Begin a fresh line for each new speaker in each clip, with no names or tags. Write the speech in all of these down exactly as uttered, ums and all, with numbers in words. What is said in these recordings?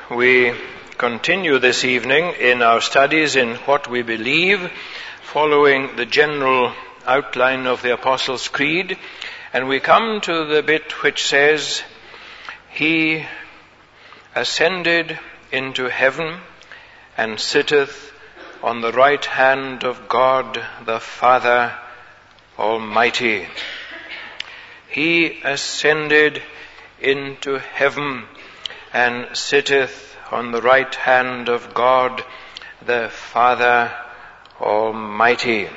We continue this evening in our studies in what we believe, following the general outline of the Apostles' Creed, and we come to the bit which says, He ascended into heaven and sitteth on the right hand of God the Father Almighty. He ascended into heaven and sitteth on the right hand of God the Father Almighty.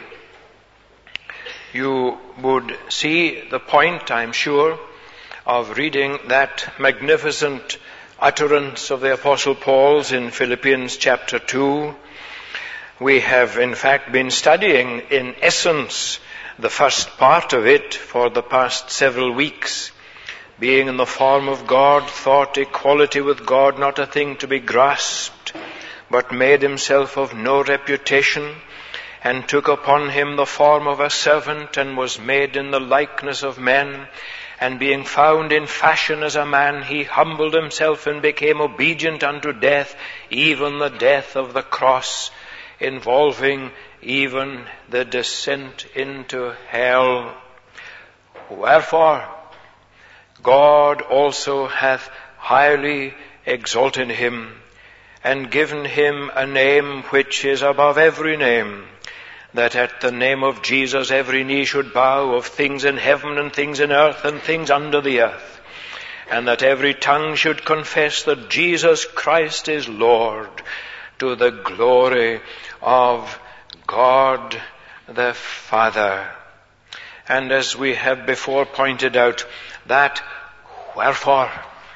You would see the point, I'm sure, of reading that magnificent utterance of the Apostle Paul's in Philippians chapter two. We have in fact been studying in essence the first part of it for the past several weeks. Being in the form of God, thought equality with God not a thing to be grasped, but made himself of no reputation, and took upon him the form of a servant, and was made in the likeness of men. And being found in fashion as a man, he humbled himself and became obedient unto death, even the death of the cross, involving even the descent into hell. Wherefore, God also hath highly exalted him, and given him a name which is above every name, that at the name of Jesus every knee should bow, of things in heaven and things in earth and things under the earth, and that every tongue should confess that Jesus Christ is Lord, to the glory of God the Father. And as we have before pointed out, that wherefore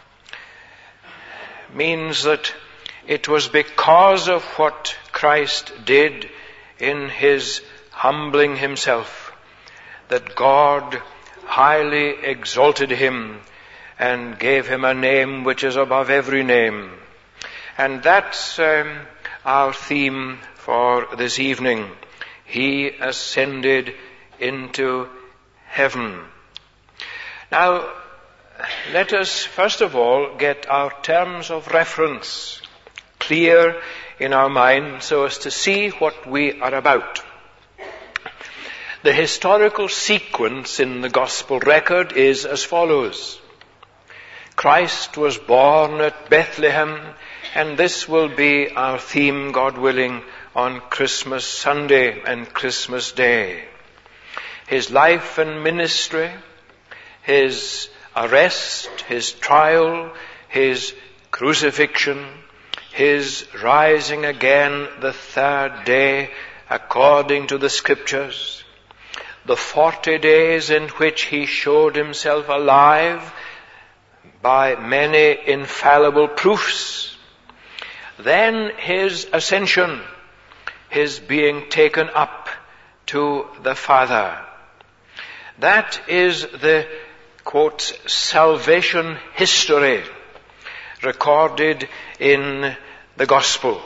means that it was because of what Christ did in his humbling himself that God highly exalted him and gave him a name which is above every name. And that's um, our theme for this evening. He ascended into heaven. Now, let us first of all get our terms of reference clear in our mind so as to see what we are about. The historical sequence in the gospel record is as follows. Christ was born at Bethlehem, and this will be our theme, God willing, on Christmas Sunday and Christmas Day. His life and ministry, his arrest, his trial, his crucifixion, his rising again the third day according to the Scriptures, the forty days in which he showed himself alive by many infallible proofs, then his ascension, his being taken up to the Father. That is the, quote, salvation history recorded in the gospel.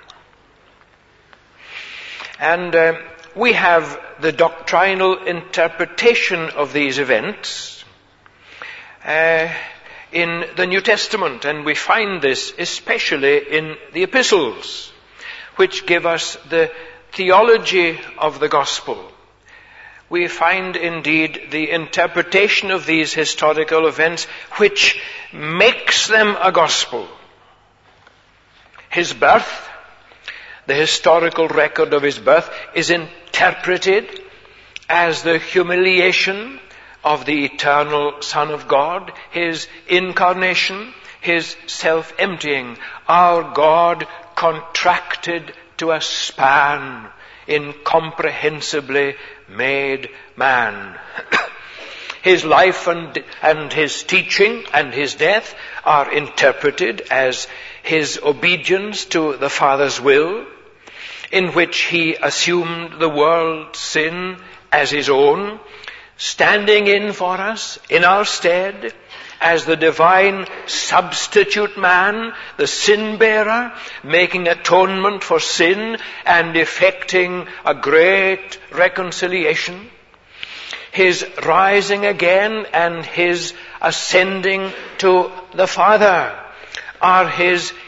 And uh, we have the doctrinal interpretation of these events uh, in the New Testament, and we find this especially in the epistles, which give us the theology of the gospel. We find indeed the interpretation of these historical events which makes them a gospel. His birth, the historical record of his birth, is interpreted as the humiliation of the eternal Son of God, his incarnation, his self-emptying. Our God contracted to a span, incomprehensibly made man. His life and, and his teaching and his death are interpreted as his obedience to the Father's will, in which he assumed the world's sin as his own, standing in for us in our stead as the divine substitute man, the sin bearer, making atonement for sin and effecting a great reconciliation. His rising again and his ascending to the Father are his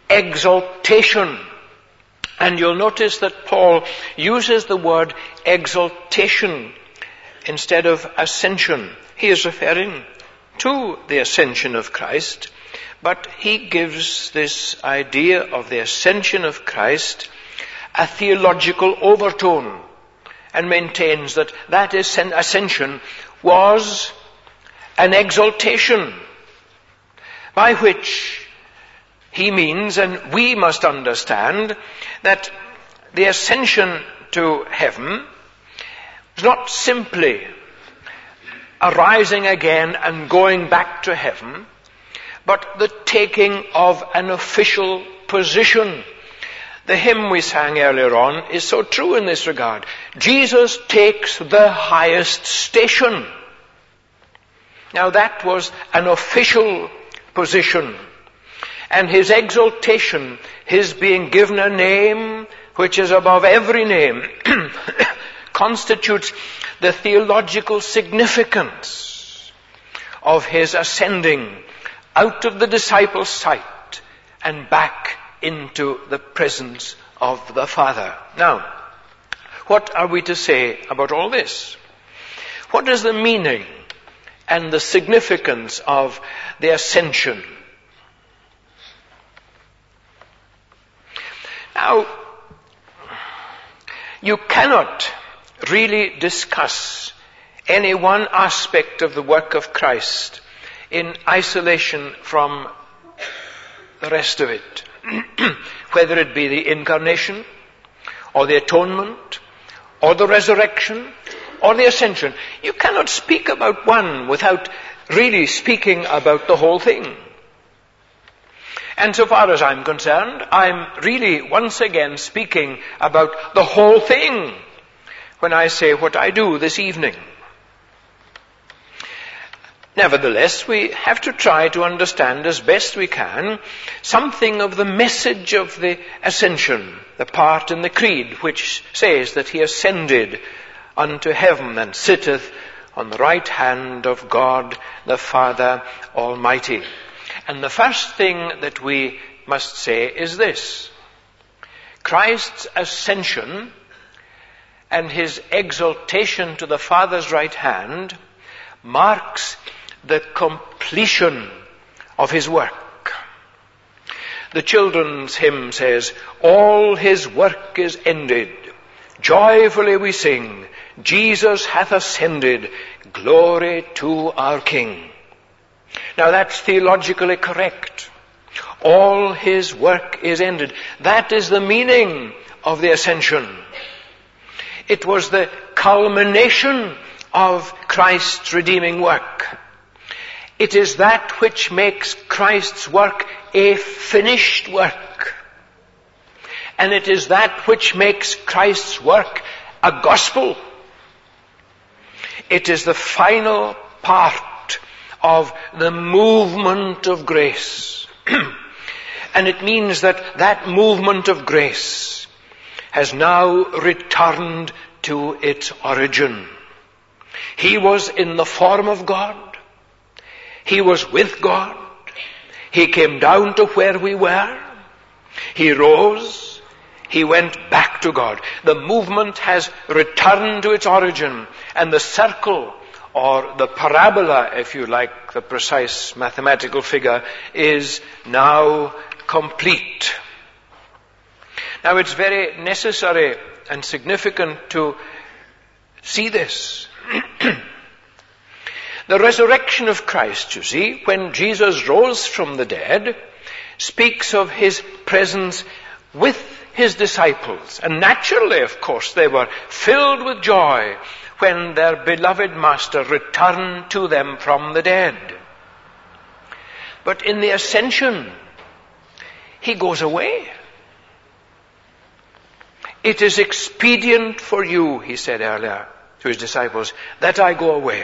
exaltation. And you'll notice that Paul uses the word exaltation instead of ascension. He is referring to the ascension of Christ, but he gives this idea of the ascension of Christ a theological overtone and maintains that that ascension was an exaltation, by which he means, and we must understand, that the ascension to heaven is not simply arising again and going back to heaven, but the taking of an official position. The hymn we sang earlier on is so true in this regard. Jesus takes the highest station. Now that was an official position. And his exaltation, his being given a name which is above every name, constitutes the theological significance of his ascending out of the disciples' sight and back into the presence of the Father. Now, what are we to say about all this? What is the meaning and the significance of the ascension? Now, you cannot really discuss any one aspect of the work of Christ in isolation from the rest of it. Whether it be the incarnation, or the atonement, or the resurrection, or the ascension. You cannot speak about one without really speaking about the whole thing. And so far as I'm concerned, I'm really once again speaking about the whole thing when I say what I do this evening. Nevertheless, we have to try to understand as best we can something of the message of the ascension, the part in the creed which says that he ascended unto heaven and sitteth on the right hand of God the Father Almighty. And the first thing that we must say is this: Christ's ascension and his exaltation to the Father's right hand marks the completion of his work. The children's hymn says, all his work is ended. Joyfully we sing, Jesus hath ascended, glory to our King. Now that's theologically correct. All his work is ended. That is the meaning of the ascension. It was the culmination of Christ's redeeming work. It is that which makes Christ's work a finished work. And it is that which makes Christ's work a gospel. It is the final part of the movement of grace. And it means that that movement of grace has now returned to its origin. He was in the form of God. He was with God. He came down to where we were. He rose. He went back to God. The movement has returned to its origin, and the circle, or the parabola, if you like, the precise mathematical figure, is now complete. Now it's very necessary and significant to see this. The resurrection of Christ, you see, when Jesus rose from the dead, speaks of his presence with his disciples. And naturally, of course, they were filled with joy when their beloved Master returned to them from the dead. But in the ascension, he goes away. It is expedient for you, he said earlier to his disciples, that I go away.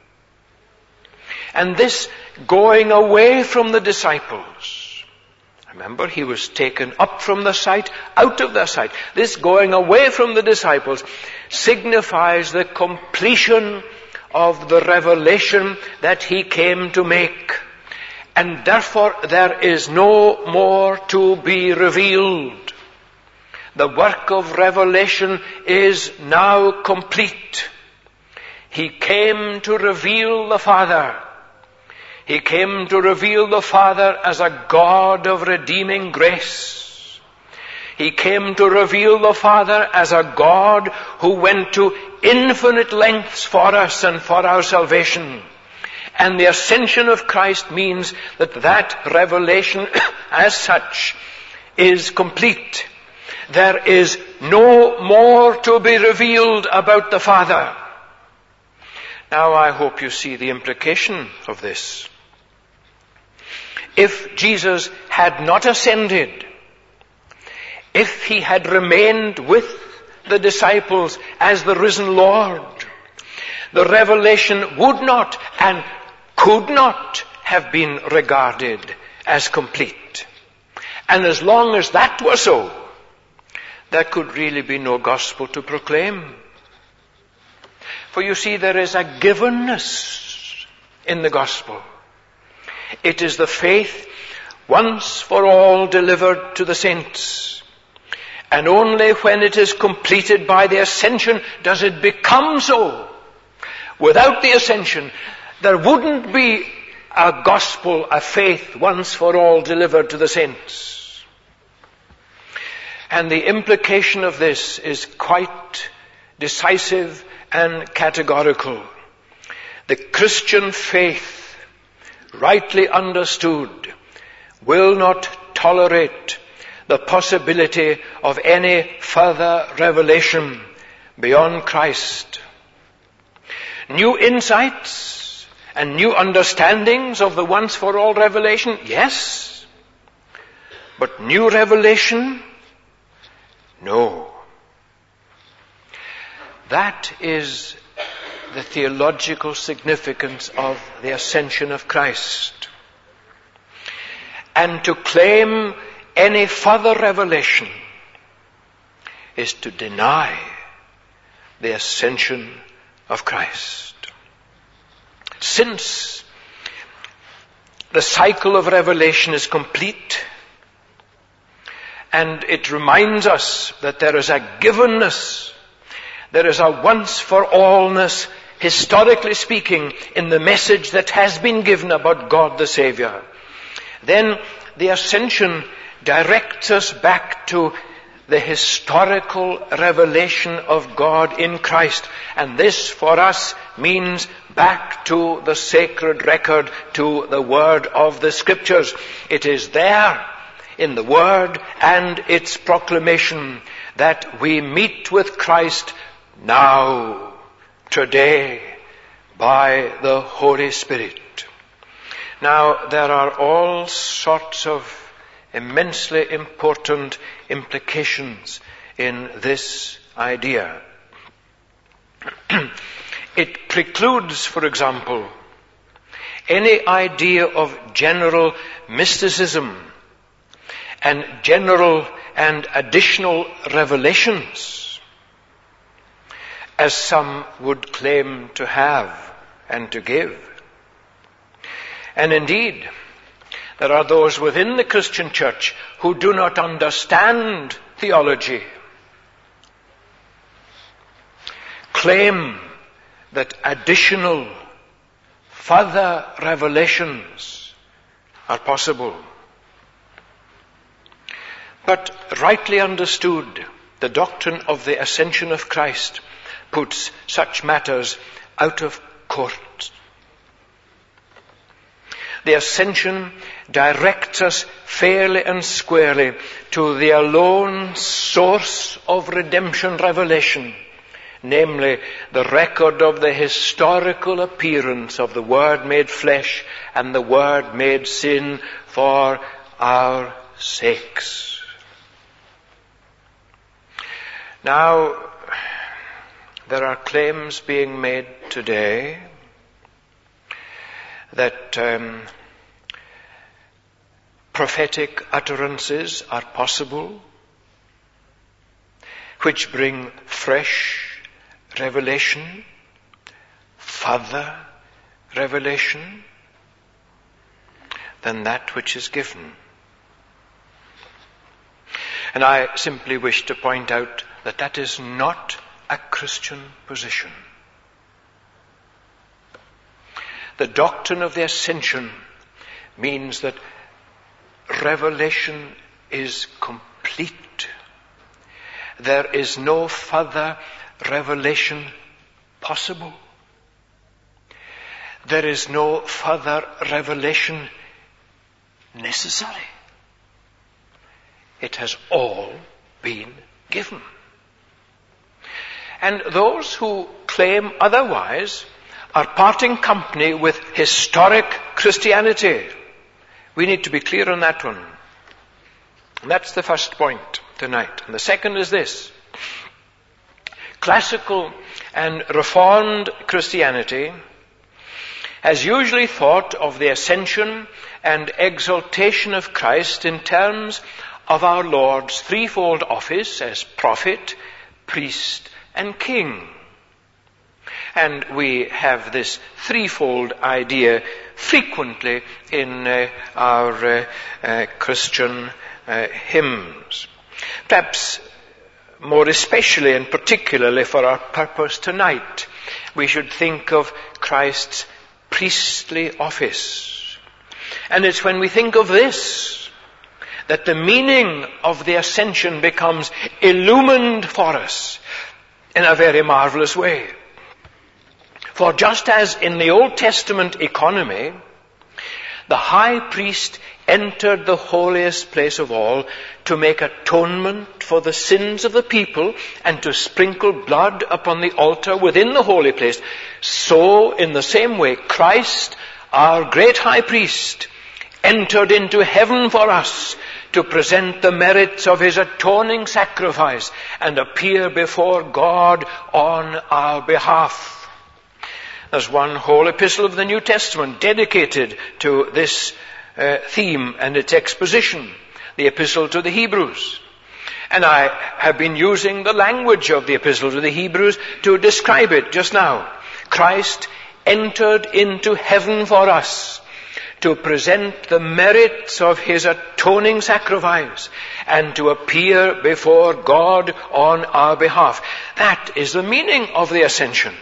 And this going away from the disciples, remember, he was taken up from the sight, out of their sight. This going away from the disciples signifies the completion of the revelation that he came to make. and therefore there is no more to be revealed. The work of revelation is now complete. He came to reveal the Father. He came to reveal the Father as a God of redeeming grace. He came to reveal the Father as a God who went to infinite lengths for us and for our salvation. And the ascension of Christ means that that revelation as such is complete. There is no more to be revealed about the Father. Now I hope you see the implication of this. If Jesus had not ascended, if he had remained with the disciples as the risen Lord, the revelation would not and could not have been regarded as complete. And as long as that was so, there could really be no gospel to proclaim. For you see, there is a givenness in the gospel. It is the faith once for all delivered to the saints. And only when it is completed by the ascension does it become so. Without the ascension, there wouldn't be a gospel, a faith once for all delivered to the saints. And the implication of this is quite decisive and categorical. The Christian faith, rightly understood, will not tolerate the possibility of any further revelation beyond Christ. New insights and new understandings of the once for all revelation, yes. But new revelation, no. That is the theological significance of the ascension of Christ. And to claim any further revelation is to deny the ascension of Christ. Since the cycle of revelation is complete, and it reminds us that there is a givenness, there is a once-for-allness, historically speaking, in the message that has been given about God the Savior, then the ascension directs us back to the historical revelation of God in Christ. And this for us means back to the sacred record, to the word of the Scriptures. It is there in the word and its proclamation that we meet with Christ now, today, by the Holy Spirit. Now, there are all sorts of immensely important implications in this idea. It precludes, for example, any idea of general mysticism and general and additional revelations, as some would claim to have and to give. And indeed, there are those within the Christian church who do not understand theology, claim that additional, further revelations are possible. But rightly understood, the doctrine of the ascension of Christ puts such matters out of court. The ascension directs us fairly and squarely to the alone source of redemption revelation, namely the record of the historical appearance of the Word made flesh and the Word made sin for our sakes. Now, there are claims being made today that um, prophetic utterances are possible, which bring fresh revelation, further revelation. than that which is given. And I simply wish to point out that that is not a Christian position. The doctrine of the ascension means that revelation is complete. There is no further revelation possible. There is no further revelation necessary. It has all been given. And those who claim otherwise are parting company with historic Christianity. We need to be clear on that one. And that's the first point tonight. And the second is this. Classical and Reformed Christianity has usually thought of the ascension and exaltation of Christ in terms of our Lord's threefold office as prophet, priest, and king. And we have this threefold idea frequently in uh, our uh, uh, Christian uh, hymns. Perhaps more especially and particularly for our purpose tonight, we should think of Christ's priestly office. And it's when we think of this that the meaning of the ascension becomes illumined for us in a very marvelous way. For just as in the Old Testament economy, the high priest entered the holiest place of all to make atonement for the sins of the people and to sprinkle blood upon the altar within the holy place, so in the same way Christ, our great high priest, entered into heaven for us to present the merits of his atoning sacrifice and appear before God on our behalf. There's one whole epistle of the New Testament dedicated to this uh, theme and its exposition, the epistle to the Hebrews. And I have been using the language of the epistle to the Hebrews to describe it just now. Christ entered into heaven for us to present the merits of his atoning sacrifice and to appear before God on our behalf. That is the meaning of the ascension.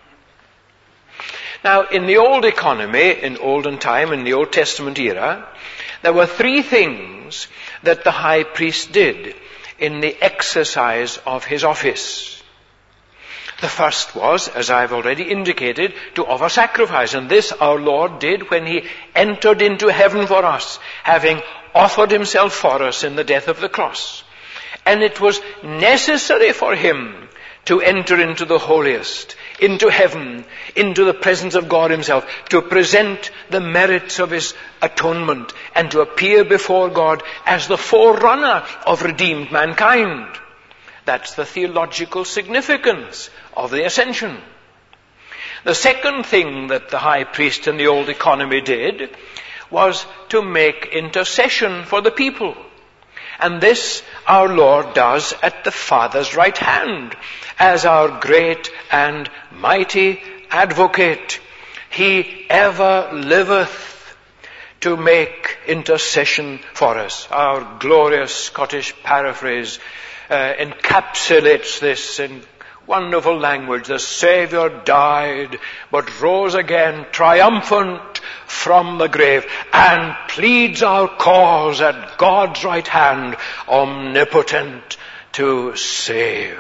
Now, in the old economy, in olden time, in the Old Testament era, there were three things that the high priest did in the exercise of his office. The first was, as I've already indicated, to offer sacrifice. And this our Lord did when he entered into heaven for us, having offered himself for us in the death of the cross. And it was necessary for him to enter into the holiest, into heaven, into the presence of God himself, to present the merits of his atonement and to appear before God as the forerunner of redeemed mankind. That's the theological significance of the ascension. The second thing that the high priest in the old economy did was to make intercession for the people. And this our Lord does at the Father's right hand as our great and mighty advocate. He ever liveth to make intercession for us. Our glorious Scottish paraphrase uh, encapsulates this in wonderful language. The Saviour died, but rose again triumphant from the grave and pleads our cause at God's right hand, omnipotent to save.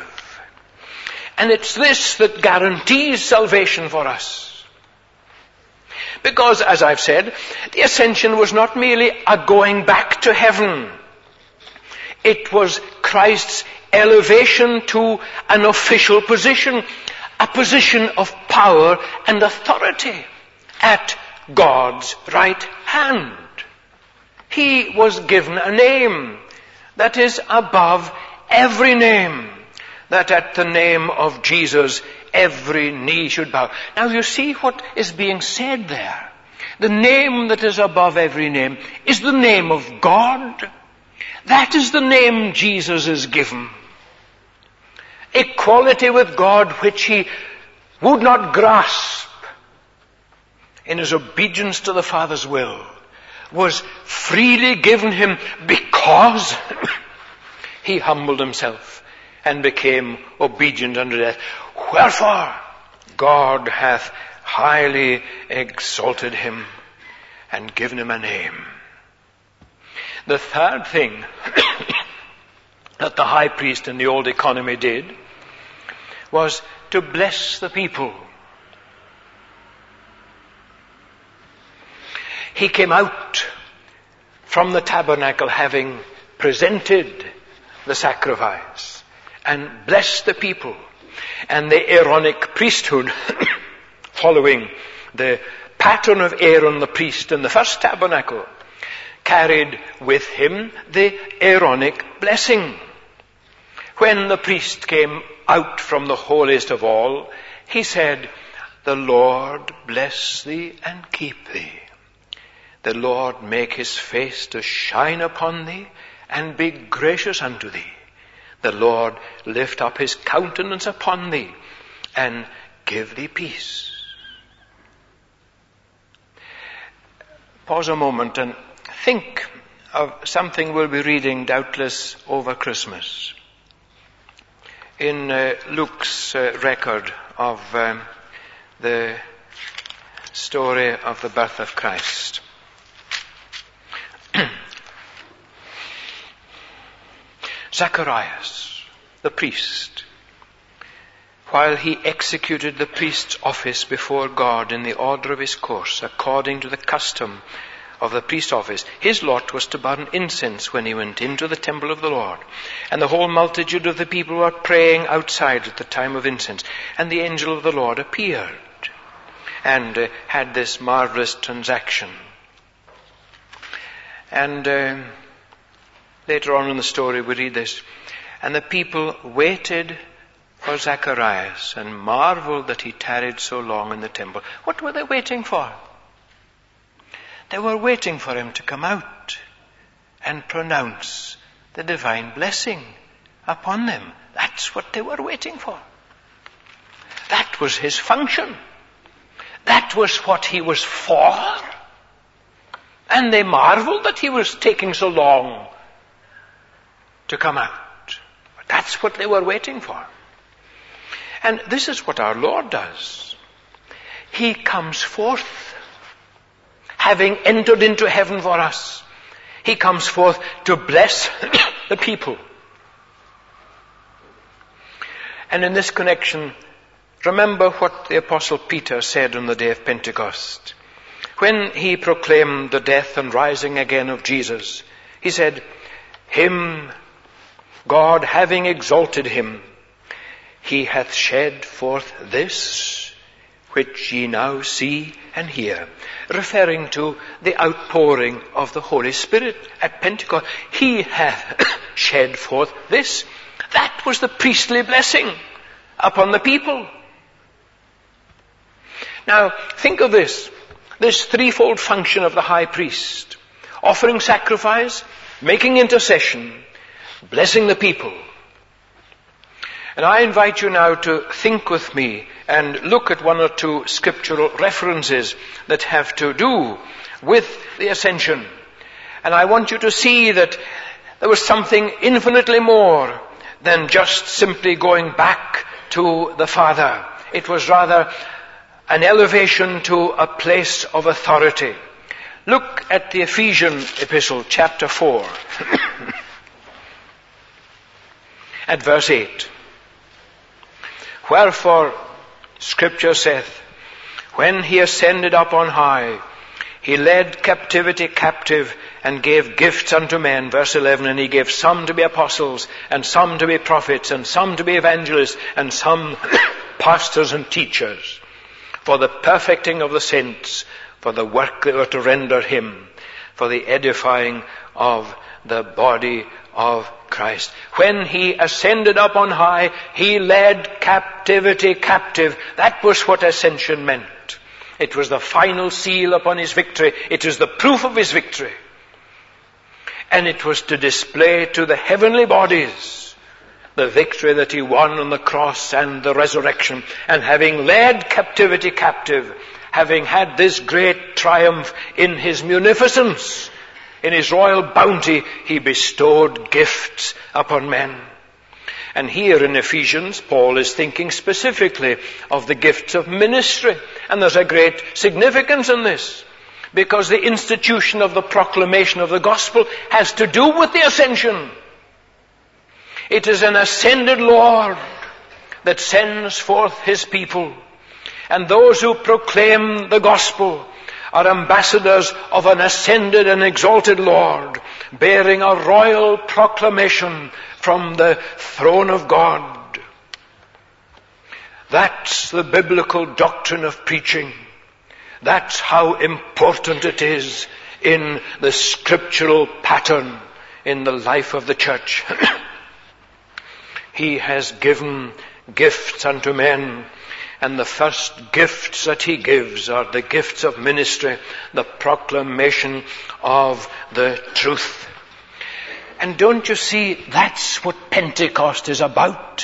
And it's this that guarantees salvation for us. Because, as I've said, the ascension was not merely a going back to heaven. It was Christ's elevation to an official position, a position of power and authority at God's right hand. He was given a name that is above every name, that at the name of Jesus every knee should bow. Now you see what is being said there. The name that is above every name is the name of God. That is the name Jesus is given. Equality with God which he would not grasp in his obedience to the Father's will, was freely given him because he humbled himself and became obedient unto death. Wherefore God hath highly exalted him and given him a name. The third thing that the high priest in the old economy did was to bless the people. He came out from the tabernacle having presented the sacrifice and blessed the people. And the Aaronic priesthood, following the pattern of Aaron the priest in the first tabernacle, carried with him the Aaronic blessing. When the priest came out from the holiest of all, he said, "The Lord bless thee and keep thee. The Lord make his face to shine upon thee and be gracious unto thee. The Lord lift up his countenance upon thee and give thee peace." Pause a moment and think of something we'll be reading doubtless over Christmas. In uh, Luke's uh, record of um, the story of the birth of Christ. Zacharias, the priest, while he executed the priest's office before God in the order of his course, according to the custom of the priest's office, his lot was to burn incense when he went into the temple of the Lord. And the whole multitude of the people were praying outside at the time of incense. And the angel of the Lord appeared and uh, had this marvelous transaction. And uh, later on in the story we read this. "And the people waited for Zacharias and marveled that he tarried so long in the temple." What were they waiting for? They were waiting for him to come out and pronounce the divine blessing upon them. That's what they were waiting for. That was his function. That was what he was for. And they marveled that he was taking so long to come out. But that's what they were waiting for. And this is what our Lord does. He comes forth, having entered into heaven for us. He comes forth to bless the people. And in this connection, remember what the Apostle Peter said on the day of Pentecost. When he proclaimed the death and rising again of Jesus, he said, "Him, God having exalted him, he hath shed forth this, which ye now see and hear," referring to the outpouring of the Holy Spirit at Pentecost. He hath shed forth this. That was the priestly blessing upon the people. Now, think of this. This threefold function of the high priest: offering sacrifice, making intercession, blessing the people. And I invite you now to think with me and look at one or two scriptural references that have to do with the ascension. And I want you to see that there was something infinitely more than just simply going back to the Father. It was rather an elevation to a place of authority. Look at the Ephesian epistle, chapter four, at verse eight. "Wherefore, Scripture saith, when he ascended up on high, he led captivity captive and gave gifts unto men." Verse eleven, "And he gave some to be apostles, and some to be prophets, and some to be evangelists, and some pastors and teachers, for the perfecting of the saints, for the work they were to render him, for the edifying of the body of Christ." When he ascended up on high, he led captivity captive. That was what ascension meant. It was the final seal upon his victory. It was the proof of his victory. And it was to display to the heavenly bodies the victory that he won on the cross and the resurrection. And having led captivity captive, having had this great triumph in his munificence, in his royal bounty, he bestowed gifts upon men. And here in Ephesians, Paul is thinking specifically of the gifts of ministry. And there's a great significance in this, because the institution of the proclamation of the gospel has to do with the ascension. It is an ascended Lord that sends forth his people. And those who proclaim the gospel are ambassadors of an ascended and exalted Lord, bearing a royal proclamation from the throne of God. That's the biblical doctrine of preaching. That's how important it is in the scriptural pattern in the life of the church. He has given gifts unto men, and the first gifts that he gives are the gifts of ministry, the proclamation of the truth. And don't you see, that's what Pentecost is about.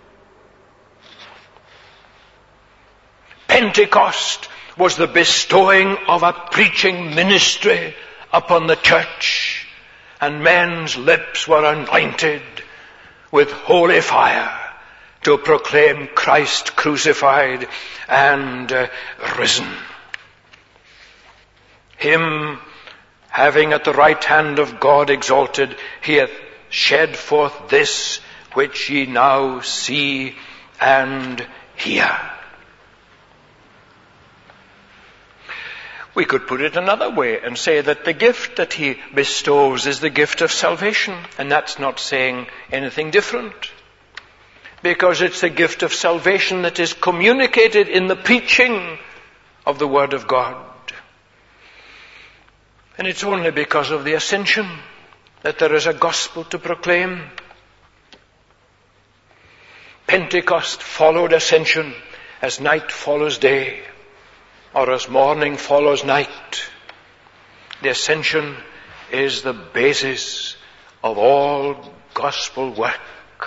Pentecost was the bestowing of a preaching ministry upon the church, and men's lips were anointed with holy fire to proclaim Christ crucified and uh, risen. Him, having at the right hand of God exalted, he hath shed forth this which ye now see and hear. We could put it another way and say that the gift that he bestows is the gift of salvation, and that's not saying anything different, because it's the gift of salvation that is communicated in the preaching of the Word of God. And it's only because of the ascension that there is a gospel to proclaim. Pentecost followed ascension as night follows day, or as morning follows night. The ascension is the basis of all gospel work.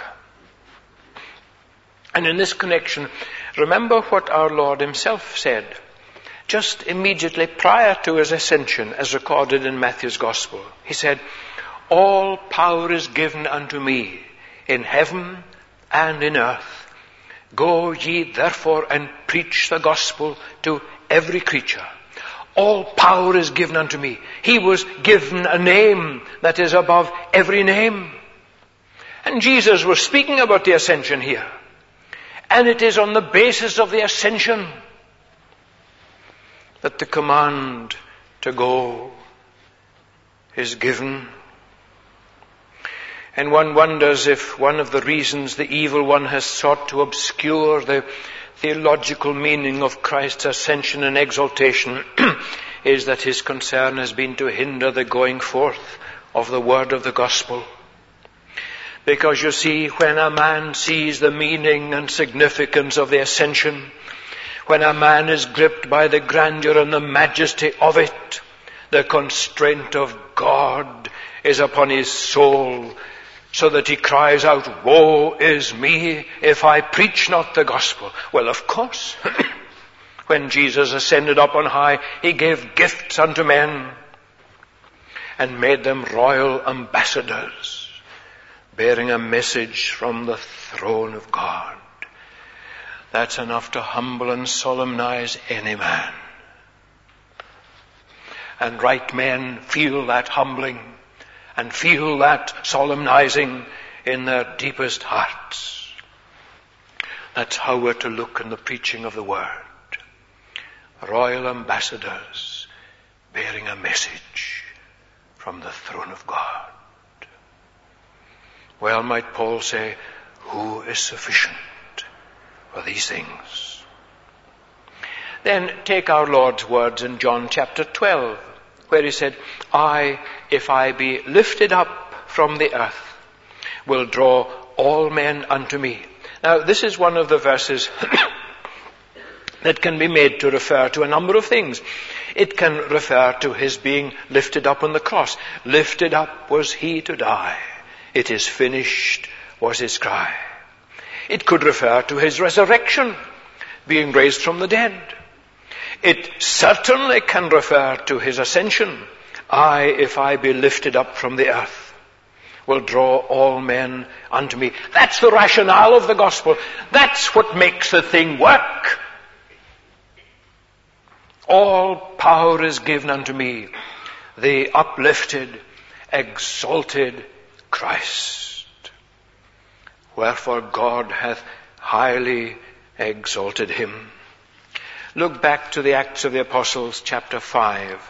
And in this connection, remember what our Lord himself said just immediately prior to his ascension, as recorded in Matthew's Gospel. He said, all power is given unto me in heaven and in earth. Go ye therefore and preach the gospel to every creature. All power is given unto me. He was given a name that is above every name. And Jesus was speaking about the ascension here. And it is on the basis of the ascension that the command to go is given. And one wonders if one of the reasons the evil one has sought to obscure the theological meaning of Christ's ascension and exaltation is that his concern has been to hinder the going forth of the word of the gospel. Because you see, when a man sees the meaning and significance of the ascension, when a man is gripped by the grandeur and the majesty of it, the constraint of God is upon his soul, so that he cries out, woe is me if I preach not the gospel. Well, of course, when Jesus ascended up on high, he gave gifts unto men and made them royal ambassadors, bearing a message from the throne of God. That's enough to humble and solemnize any man. And right men feel that humbling and feel that solemnizing in their deepest hearts. That's how we're to look in the preaching of the word. Royal ambassadors bearing a message from the throne of God. Well, might Paul say, who is sufficient for these things? Then take our Lord's words in John chapter twelve, where he said, I, if I be lifted up from the earth, will draw all men unto me. Now, this is one of the verses that can be made to refer to a number of things. It can refer to his being lifted up on the cross. Lifted up was he to die. It is finished was his cry. It could refer to his resurrection, being raised from the dead. It certainly can refer to his ascension. I, if I be lifted up from the earth, will draw all men unto me. That's the rationale of the gospel. That's what makes the thing work. All power is given unto me, the uplifted, exalted Christ. Wherefore God hath highly exalted him. Look back to the Acts of the Apostles, chapter five.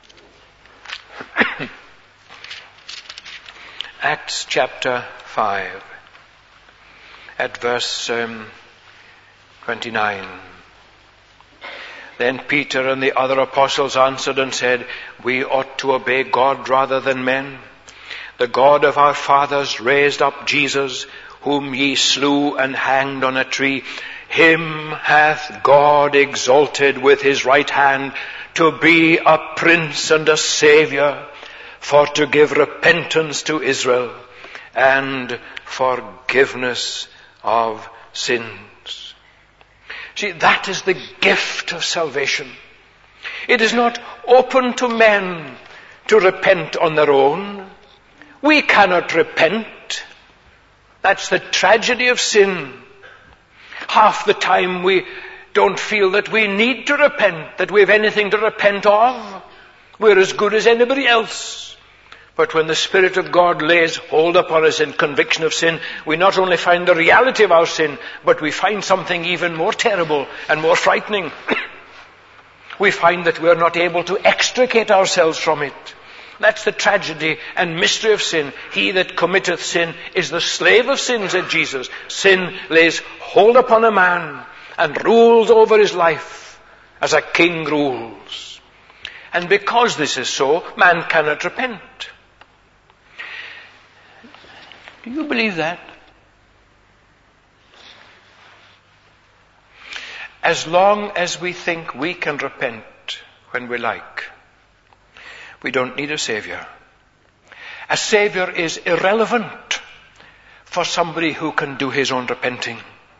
Acts chapter five, at verse um, twenty-nine. Then Peter and the other apostles answered and said, we ought to obey God rather than men. The God of our fathers raised up Jesus, whom ye slew and hanged on a tree. Him hath God exalted with his right hand to be a prince and a savior, for to give repentance to Israel and forgiveness of sins. See, that is the gift of salvation. It is not open to men to repent on their own. We cannot repent. That's the tragedy of sin. Half the time we don't feel that we need to repent, that we have anything to repent of. We're as good as anybody else. But when the Spirit of God lays hold upon us in conviction of sin, we not only find the reality of our sin, but we find something even more terrible and more frightening. We find that we are not able to extricate ourselves from it. That's the tragedy and mystery of sin. He that committeth sin is the slave of sin, said Jesus. Sin lays hold upon a man and rules over his life as a king rules. And because this is so, man cannot repent. Do you believe that? As long as we think we can repent when we like, we don't need a savior. A savior is irrelevant for somebody who can do his own repenting.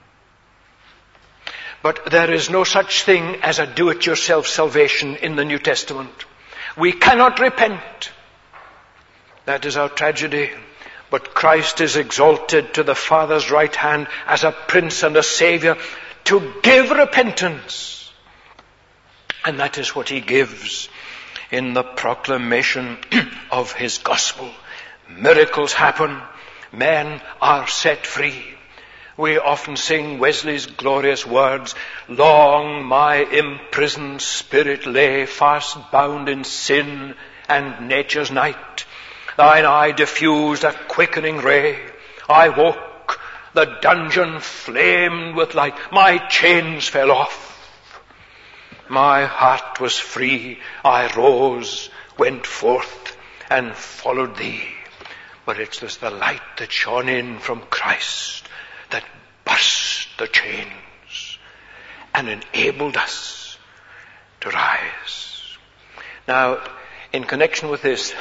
But there is no such thing as a do-it-yourself salvation in the New Testament. We cannot repent. That is our tragedy. But Christ is exalted to the Father's right hand as a prince and a savior to give repentance. And that is what he gives in the proclamation of his gospel. Miracles happen. Men are set free. We often sing Wesley's glorious words, long my imprisoned spirit lay fast bound in sin and nature's night. Thine eye diffused a quickening ray. I woke, the dungeon flamed with light. My chains fell off. My heart was free. I rose, went forth, and followed thee. But it's just the light that shone in from Christ that burst the chains and enabled us to rise. Now, in connection with this,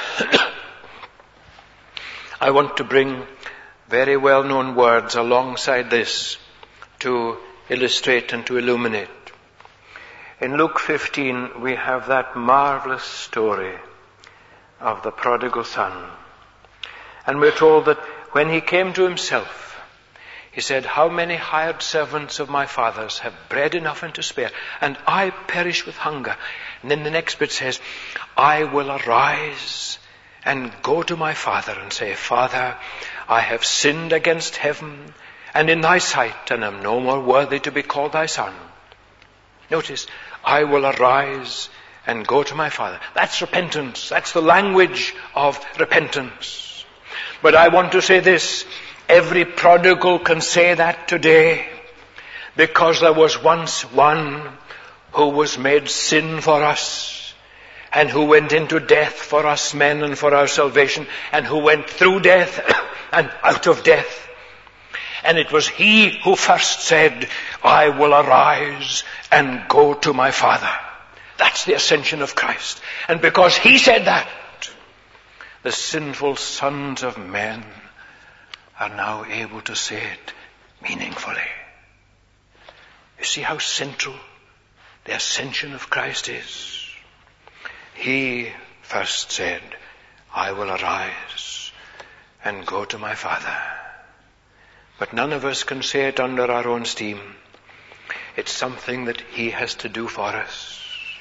I want to bring very well-known words alongside this to illustrate and to illuminate. In Luke fifteen, we have that marvelous story of the prodigal son. And we're told that when he came to himself, he said, how many hired servants of my father's have bread enough and to spare, and I perish with hunger. And then the next bit says, I will arise and go to my father and say, Father, I have sinned against heaven and in thy sight, and am no more worthy to be called thy son. Notice, I will arise and go to my father. That's repentance. That's the language of repentance. But I want to say this, every prodigal can say that today, because there was once one who was made sin for us, and who went into death for us men and for our salvation, and who went through death and out of death. And it was he who first said, I will arise and go to my Father. That's the ascension of Christ. And because he said that, the sinful sons of men are now able to say it meaningfully. You see how central the ascension of Christ is. He first said, I will arise and go to my Father. But none of us can say it under our own steam. It's something that he has to do for us.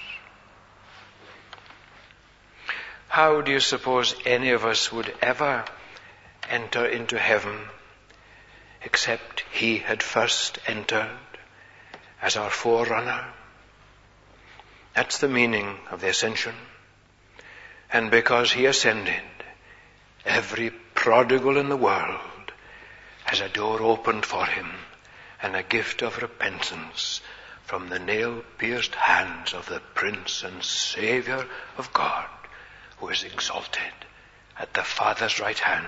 How do you suppose any of us would ever enter into heaven except he had first entered as our forerunner? That's the meaning of the ascension. And because he ascended, every prodigal in the world has a door opened for him and a gift of repentance from the nail-pierced hands of the Prince and Savior of God, who is exalted at the Father's right hand.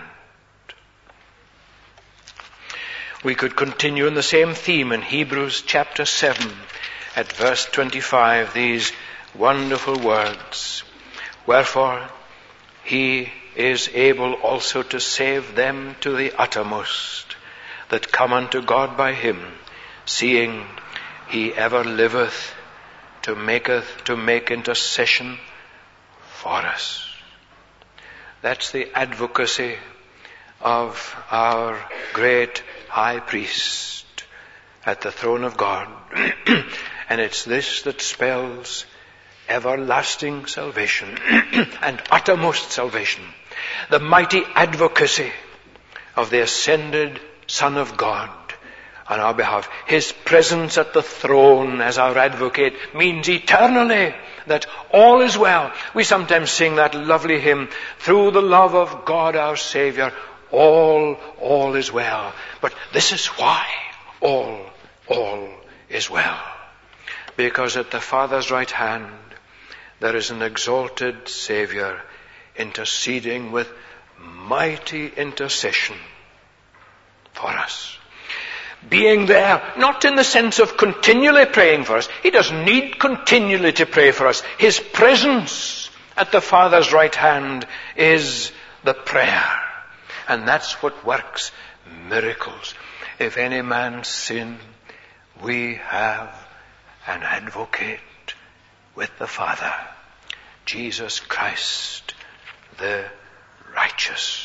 We could continue in the same theme in Hebrews chapter seven at verse twenty-five, these wonderful words. Wherefore, he is able also to save them to the uttermost that come unto God by him, seeing he ever liveth to maketh to make intercession for us. That's the advocacy of our great high priest at the throne of God. And it's this that spells everlasting salvation and uttermost salvation. The mighty advocacy of the ascended Son of God on our behalf. His presence at the throne as our advocate means eternally that all is well. We sometimes sing that lovely hymn, through the love of God our Savior, all, all is well. But this is why all, all is well. Because at the Father's right hand there is an exalted Savior interceding with mighty intercession for us. Being there, not in the sense of continually praying for us. He doesn't need continually to pray for us. His presence at the Father's right hand is the prayer. And that's what works miracles. If any man sin, we have an advocate with the Father, Jesus Christ, the righteous.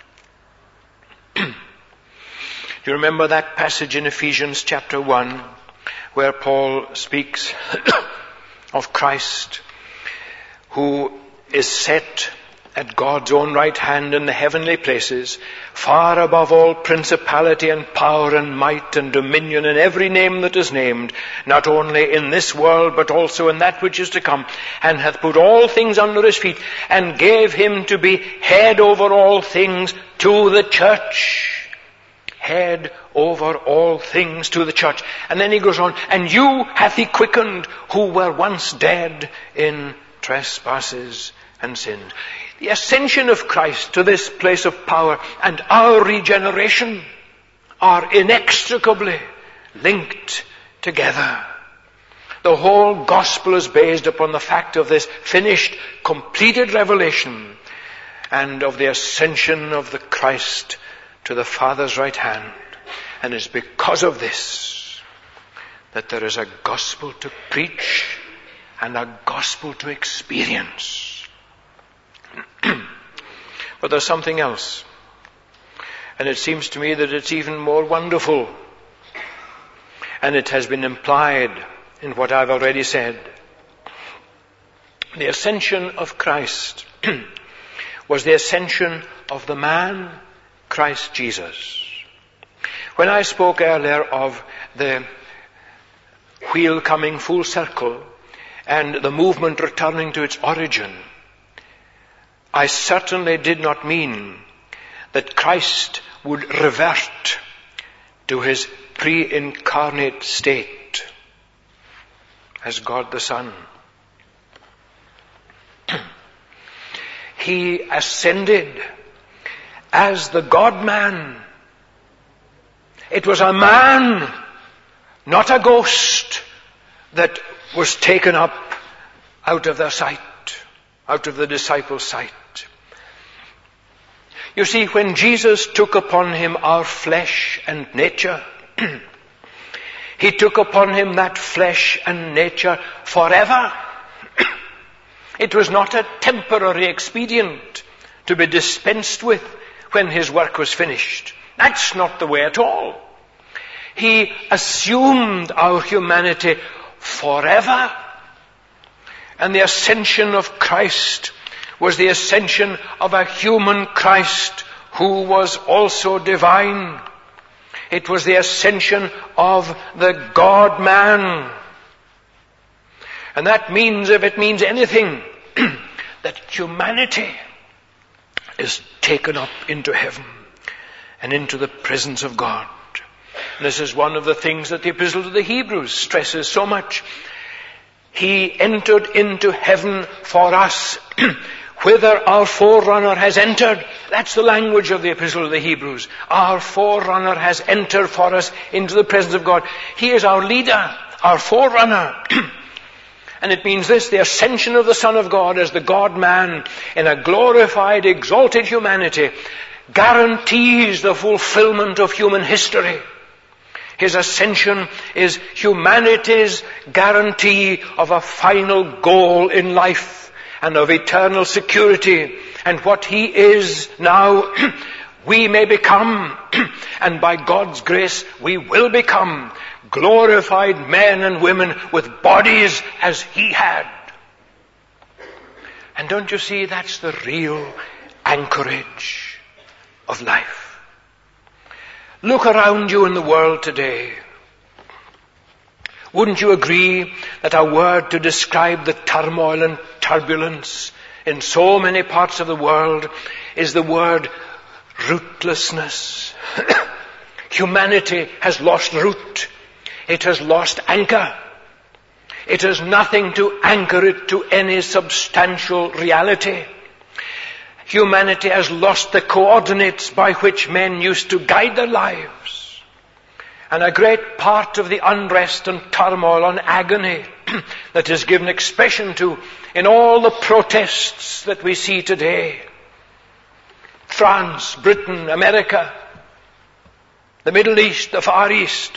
Do you remember that passage in Ephesians chapter one where Paul speaks of Christ who is set at God's own right hand in the heavenly places, far above all principality and power and might and dominion and every name that is named, not only in this world but also in that which is to come, and hath put all things under his feet, and gave him to be head over all things to the church. Head over all things to the church. And then he goes on, and you hath he quickened who were once dead in trespasses and sins. The ascension of Christ to this place of power and our regeneration are inextricably linked together. The whole gospel is based upon the fact of this finished, completed revelation and of the ascension of the Christ to the Father's right hand. And it's because of this that there is a gospel to preach and a gospel to experience. But there's something else. And it seems to me that it's even more wonderful. And it has been implied in what I've already said. The ascension of Christ was the ascension of the man Christ Jesus. When I spoke earlier of the wheel coming full circle and the movement returning to its origin, I certainly did not mean that Christ would revert to his pre-incarnate state as God the Son. He ascended as the God-man. It was a man, not a ghost, that was taken up out of their sight, out of the disciples' sight. You see, when Jesus took upon him our flesh and nature, He took upon him that flesh and nature forever. It was not a temporary expedient to be dispensed with when his work was finished. That's not the way at all. He assumed our humanity forever. And the ascension of Christ was the ascension of a human Christ who was also divine. It was the ascension of the God-man. And that means, if it means anything, that humanity is taken up into heaven and into the presence of God. And this is one of the things that the Epistle to the Hebrews stresses so much. He entered into heaven for us, whither our forerunner has entered. That's the language of the Epistle to the Hebrews. Our forerunner has entered for us into the presence of God. He is our leader, our forerunner. And it means this, the ascension of the Son of God as the God-man in a glorified, exalted humanity guarantees the fulfillment of human history. His ascension is humanity's guarantee of a final goal in life and of eternal security. And what he is now, we may become, and by God's grace we will become, glorified men and women with bodies as he had. And don't you see, that's the real anchorage of life. Look around you in the world today. Wouldn't you agree that a word to describe the turmoil and turbulence in so many parts of the world is the word rootlessness? Humanity has lost root. It has lost anchor. It has nothing to anchor it to any substantial reality. Humanity has lost the coordinates by which men used to guide their lives. And a great part of the unrest and turmoil and agony that is given expression to in all the protests that we see today, France, Britain, America, the Middle East, the Far East,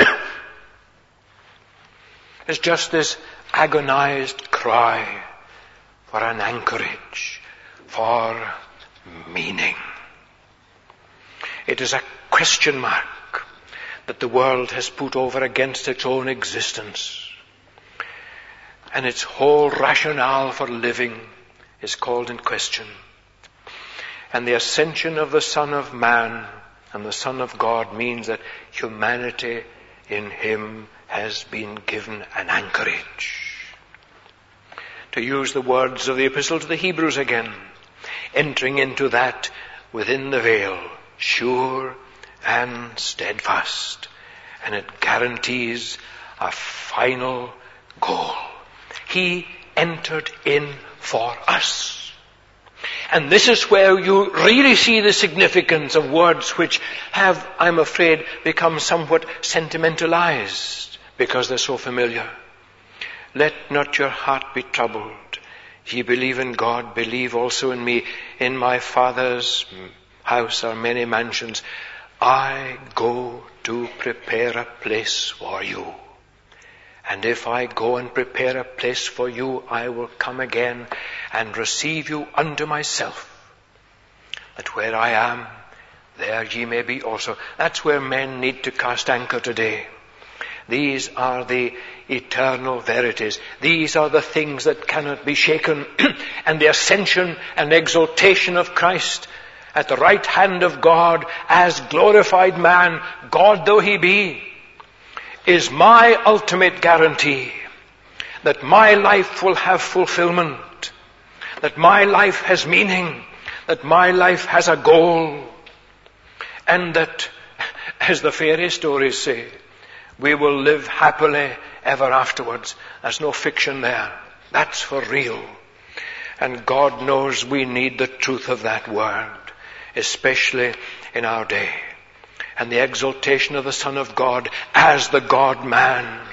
is just this agonized cry for an anchorage, for meaning. It is a question mark that the world has put over against its own existence. And its whole rationale for living is called in question. And the ascension of the Son of Man and the Son of God means that humanity in him has been given an anchorage. To use the words of the Epistle to the Hebrews again, entering into that within the veil, sure and steadfast, and it guarantees a final goal. He entered in for us. And this is where you really see the significance of words which have, I'm afraid, become somewhat sentimentalized because they're so familiar. Let not your heart be troubled. Ye believe in God, believe also in me. In my Father's house are many mansions. I go to prepare a place for you. And if I go and prepare a place for you, I will come again and receive you unto myself, that where I am, there ye may be also. That's where men need to cast anchor today. These are the eternal verities. These are the things that cannot be shaken. And the ascension and exaltation of Christ at the right hand of God as glorified man, God though he be, is my ultimate guarantee that my life will have fulfillment, that my life has meaning, that my life has a goal, and that, as the fairy stories say, we will live happily ever afterwards. There's no fiction there. That's for real. And God knows we need the truth of that word, especially in our day. And the exaltation of the Son of God as the God-man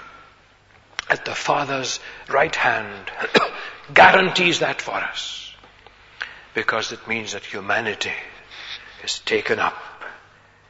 at the Father's right hand guarantees that for us, because it means that humanity is taken up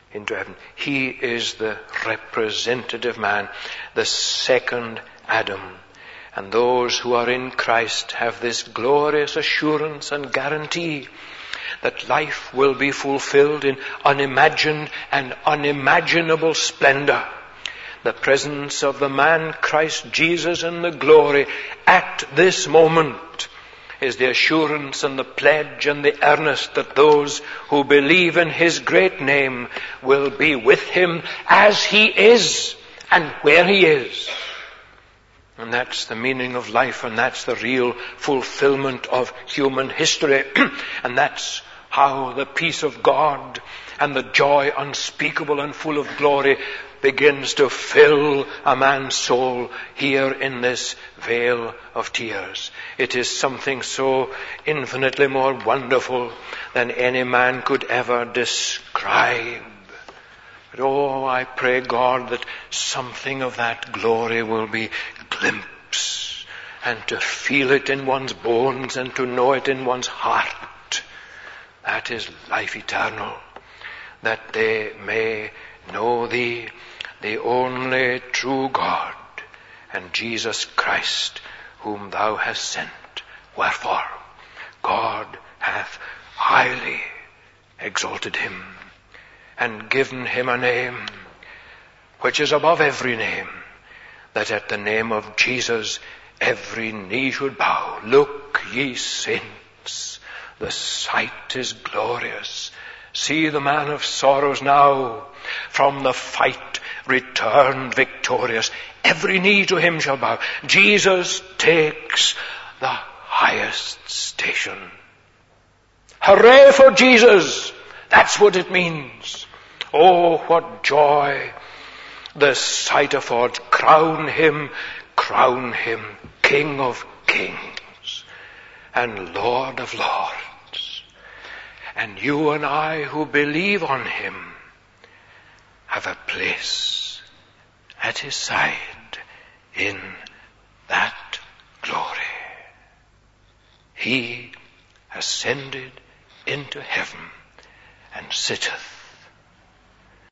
into heaven. He is the representative man, the second Adam. And those who are in Christ have this glorious assurance and guarantee that life will be fulfilled in unimagined and unimaginable splendor. The presence of the man Christ Jesus in the glory at this moment is the assurance and the pledge and the earnest that those who believe in his great name will be with him as he is and where he is. And that's the meaning of life, and that's the real fulfillment of human history. And that's how the peace of God and the joy unspeakable and full of glory begins to fill a man's soul here in this vale of tears. It is something so infinitely more wonderful than any man could ever describe. But oh, I pray God that something of that glory will be glimpsed, and to feel it in one's bones and to know it in one's heart. That is life eternal, that they may know thee, the only true God, and Jesus Christ, whom thou hast sent. Wherefore God hath highly exalted him, and given him a name which is above every name, that at the name of Jesus every knee should bow. Look, ye saints, the sight is glorious. See the man of sorrows now, from the fight returned victorious. Every knee to him shall bow. Jesus takes the highest station. Hooray for Jesus! That's what it means. Oh, what joy the sight affords. Crown him, crown him, King of kings and Lord of lords. And you and I who believe on him have a place at his side in that glory. He ascended into heaven and sitteth